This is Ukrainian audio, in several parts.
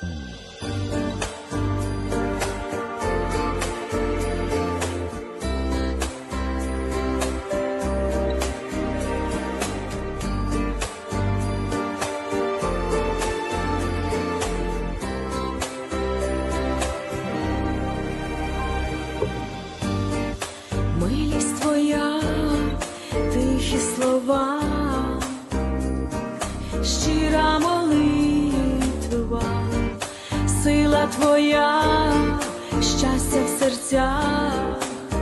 Милість твоя, тихі слова, щира молитва, сила твоя, щастя в серцях,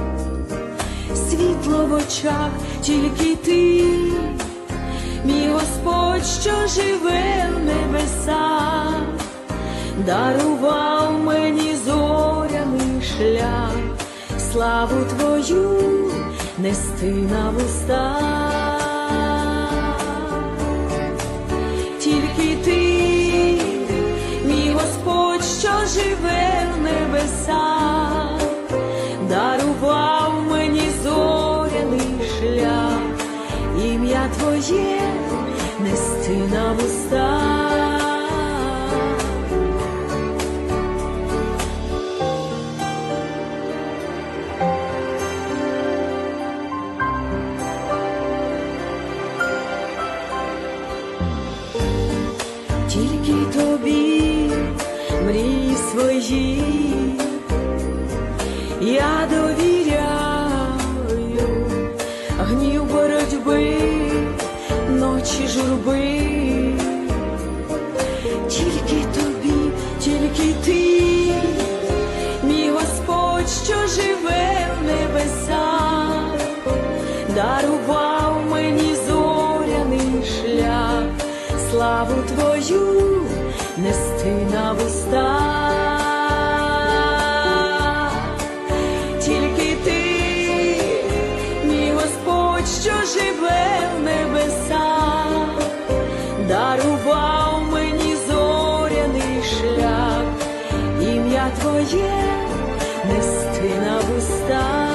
світло в очах, тільки ти, мій Господь, що живе в небесах, дарував мені зоряний шлях, славу твою нести на вустах. Тільки ти, мій Господь, що живе в небесах, дарував мені зоряний шлях, ім'я твоє нести на вустах. Тільки тобі мрії свої я довіряю, гнів боротьби, ночі журби. Тільки тобі, тільки ти, мій Господь, що живе в небесах, дарував мені зоряний шлях, славу твою нести на вустах. Тільки ти, мій Господь, що живе в небесах, дарував мені зоряний шлях, ім'я твоє нести на вустах.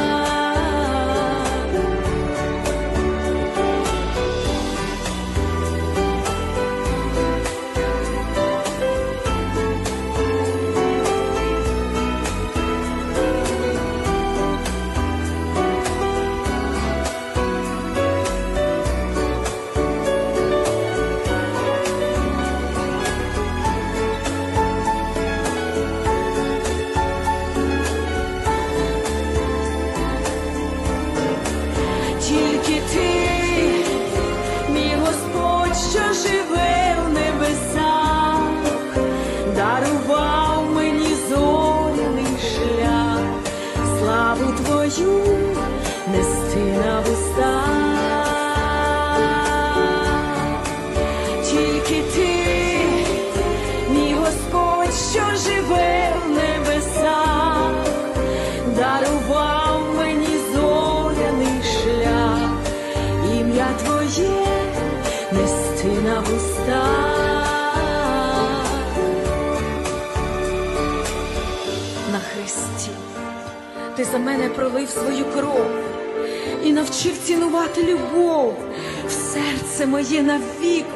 Тільки ти, мій Господь, що живе в небесах, дарував мені зоряний шлях, славу твою нести на вустах. Тільки ти, мій Господь, що живе в небесах, дарував мені зоряний шлях, ім'я твоє нести на вустах. На хресті ти за мене пролив свою кров і навчив цінувати любов, в серце моє навік